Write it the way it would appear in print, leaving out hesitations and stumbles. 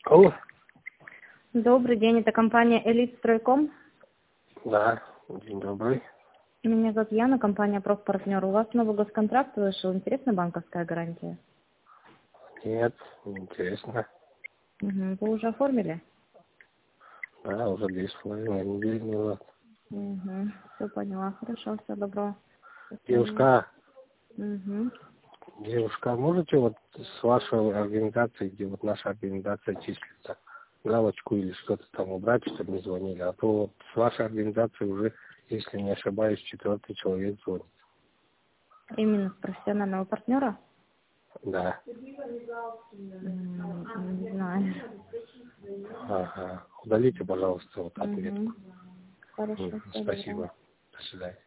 Алло. Добрый день, это компания «Элитстройком». Да, день добрый. Меня зовут Яна, компания «Профпартнер». У вас новый госконтракт вышел, интересна банковская гарантия? Нет, неинтересно. Вы уже оформили? Да, уже 2,5 недели назад. Все поняла, хорошо, всего доброго. Девушка, Угу. девушка, можете вот с вашей организацией, где вот наша организация числится, галочку или что-то там убрать, чтобы не звонили? А то вот с вашей организацией уже, если не ошибаюсь, 4-й человек звонит. Именно с профессионального партнера? Да. Не знаю. Ага. Удалите, пожалуйста, вот отметку. Хорошо, всего доброго. Спасибо. До свидания.